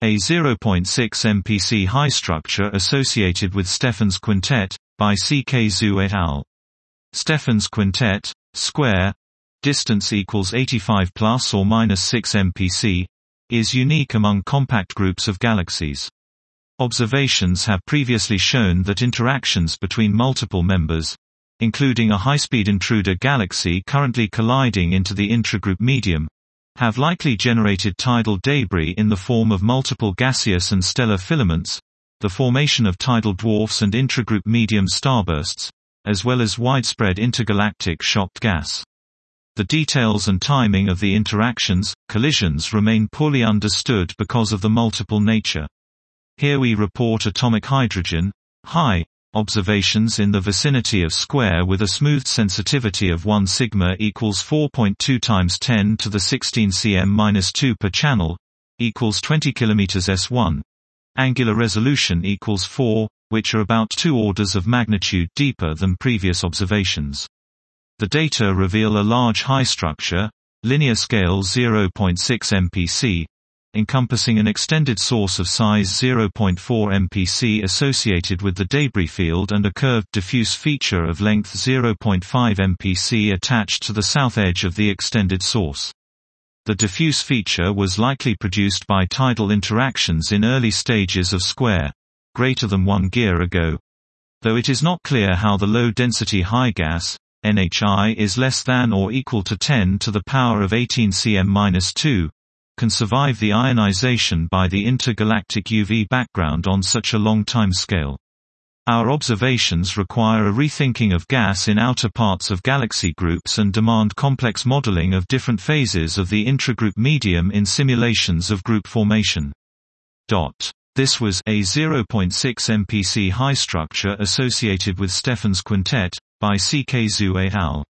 A 0.6 MPC high structure associated with Stephan's quintet, by C.K. Zhu et al. Stephan's quintet, square, distance equals 85 plus or minus 6 MPC, is unique among compact groups of galaxies. Observations have previously shown that interactions between multiple members, including a high-speed intruder galaxy currently colliding into the intragroup medium, have likely generated tidal debris in the form of multiple gaseous and stellar filaments, the formation of tidal dwarfs and intragroup medium starbursts, as well as widespread intergalactic shocked gas. The details and timing of the interactions, collisions remain poorly understood because of the multiple nature. Here we report atomic hydrogen, high, observations in the vicinity of square with a smoothed sensitivity of 1 sigma equals 4.2 times 10 to the 16 cm-2 per channel, equals 20 km s1. Angular resolution equals 4, which are about 2 orders of magnitude deeper than previous observations. The data reveal a large high structure, linear scale 0.6 MPC, encompassing an extended source of size 0.4 MPC associated with the debris field and a curved diffuse feature of length 0.5 MPC attached to the south edge of the extended source. The diffuse feature was likely produced by tidal interactions in early stages of square, greater than 1 GeV ago, though it is not clear how the low-density high gas, NHI, is less than or equal to 10 to the power of 18 cm-2, can survive the ionization by the intergalactic UV background on such a long time scale. Our observations require a rethinking of gas in outer parts of galaxy groups and demand complex modeling of different phases of the intragroup medium in simulations of group formation. This was a 0.6 MPC high structure associated with Stephan's quintet, by C.K. Zhu et al.